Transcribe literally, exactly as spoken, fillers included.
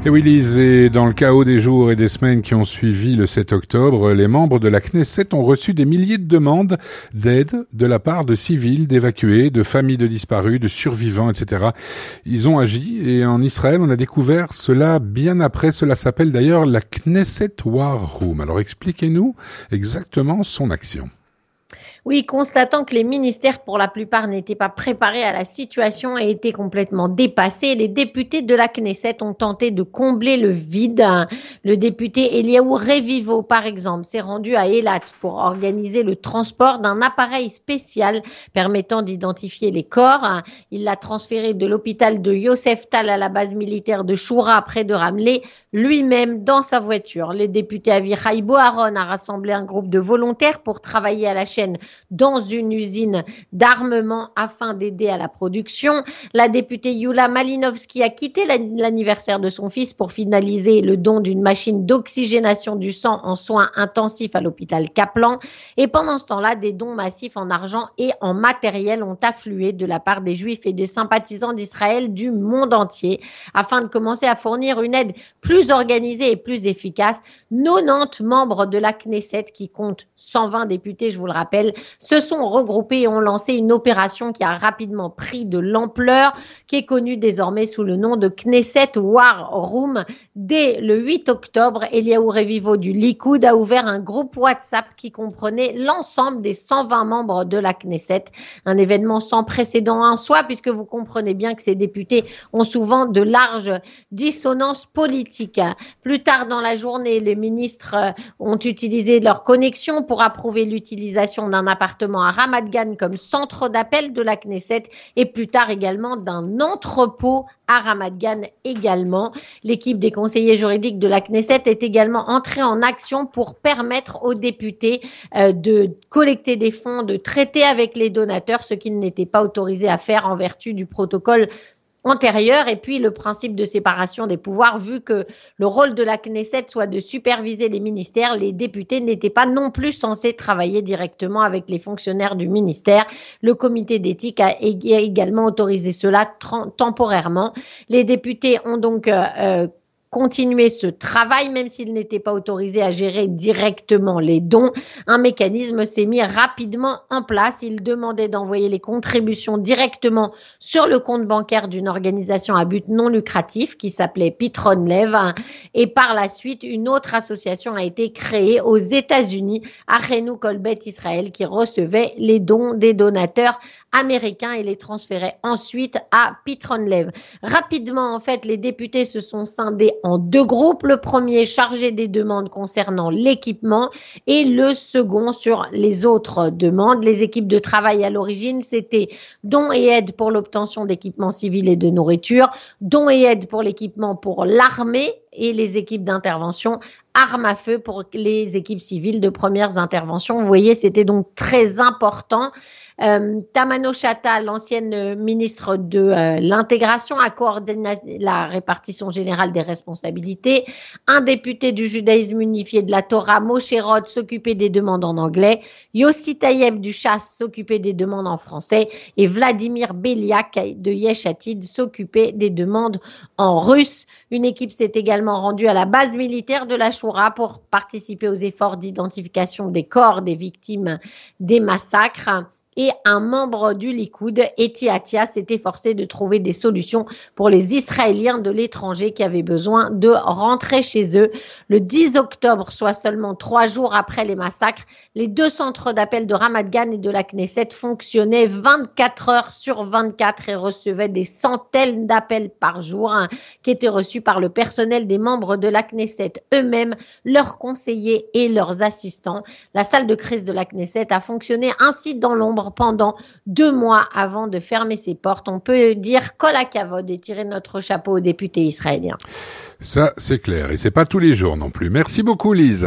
Et oui, Lise, et dans le chaos des jours et des semaines qui ont suivi le sept octobre, les membres de la Knesset ont reçu des milliers de demandes d'aide de la part de civils, d'évacués, de familles de disparus, de survivants, et cetera. Ils ont agi et en Israël, on a découvert cela bien après. Cela s'appelle d'ailleurs la Knesset War Room. Alors expliquez-nous exactement son action. Oui, constatant que les ministères, pour la plupart, n'étaient pas préparés à la situation et étaient complètement dépassés, les députés de la Knesset ont tenté de combler le vide. Le député Eliaou Revivo, par exemple, s'est rendu à Eilat pour organiser le transport d'un appareil spécial permettant d'identifier les corps. Il l'a transféré de l'hôpital de Yosef Tal à la base militaire de Shura, près de Ramleh, lui-même dans sa voiture. Le député Avichai Boharon a rassemblé un groupe de volontaires pour travailler à la chaîne dans une usine d'armement afin d'aider à la production. La députée Yula Malinovski a quitté l'anniversaire de son fils pour finaliser le don d'une machine d'oxygénation du sang en soins intensifs à l'hôpital Kaplan. Et pendant ce temps-là, des dons massifs en argent et en matériel ont afflué de la part des Juifs et des sympathisants d'Israël du monde entier afin de commencer à fournir une aide plus organisée et plus efficace. quatre-vingt-dix membres de la Knesset, qui compte cent vingt députés, je vous le rappelle, se sont regroupés et ont lancé une opération qui a rapidement pris de l'ampleur, qui est connue désormais sous le nom de Knesset War Room. Dès le huit octobre, Eliaou Revivo du Likoud a ouvert un groupe WhatsApp qui comprenait l'ensemble des cent vingt membres de la Knesset. Un événement sans précédent en soi, puisque vous comprenez bien que ces députés ont souvent de larges dissonances politiques. Plus tard dans la journée, les ministres ont utilisé leur connexion pour approuver l'utilisation d'un appartement à Ramat Gan comme centre d'appel de la Knesset et plus tard également d'un entrepôt à Ramat Gan également. L'équipe des conseillers juridiques de la Knesset est également entrée en action pour permettre aux députés euh, de collecter des fonds, de traiter avec les donateurs, ce qu'ils n'étaient pas autorisés à faire en vertu du protocole antérieure. Et puis le principe de séparation des pouvoirs, vu que le rôle de la Knesset soit de superviser les ministères, les députés n'étaient pas non plus censés travailler directement avec les fonctionnaires du ministère. Le comité d'éthique a également autorisé cela temporairement. Les députés ont donc euh, continuer ce travail, même s'il n'était pas autorisé à gérer directement les dons. Un mécanisme s'est mis rapidement en place. Il demandait d'envoyer les contributions directement sur le compte bancaire d'une organisation à but non lucratif qui s'appelait Pitron Lev. Et par la suite, une autre association a été créée aux États-Unis, Achenu Kol Bet Israël, qui recevait les dons des donateurs américains et les transférait ensuite à Pitron Lev. Rapidement, en fait, les députés se sont scindés en deux groupes. Le premier chargé des demandes concernant l'équipement et le second sur les autres demandes. Les équipes de travail à l'origine, c'était dons et aide pour l'obtention d'équipements civils et de nourriture, dons et aide pour l'équipement pour l'armée et les équipes d'intervention, armes à feu pour les équipes civiles de premières interventions. Vous voyez, c'était donc très important. Euh, Tamano Shata, l'ancienne ministre de euh, l'intégration, a coordonné la répartition générale des responsabilités. Un député du judaïsme unifié de la Torah, Moshe Rod, s'occupait des demandes en anglais. Yossi Tayeb du Chasse s'occupait des demandes en français. Et Vladimir Beliak de Yesh Atid s'occupait des demandes en russe. Une équipe s'est également rendue à la base militaire de la Shura pour participer aux efforts d'identification des corps des victimes des massacres. Et un membre du Likoud, Eti Atia, s'est efforcé de trouver des solutions pour les Israéliens de l'étranger qui avaient besoin de rentrer chez eux. Le dix octobre, soit seulement trois jours après les massacres, les deux centres d'appel de Ramat Gan et de la Knesset fonctionnaient vingt-quatre heures sur vingt-quatre et recevaient des centaines d'appels par jour hein, qui étaient reçus par le personnel des membres de la Knesset eux-mêmes, leurs conseillers et leurs assistants. La salle de crise de la Knesset a fonctionné ainsi dans l'ombre pendant deux mois avant de fermer ses portes. On peut dire kol hakavod et tirer notre chapeau aux députés israéliens. Ça, c'est clair. Et c'est pas tous les jours non plus. Merci beaucoup, Lise.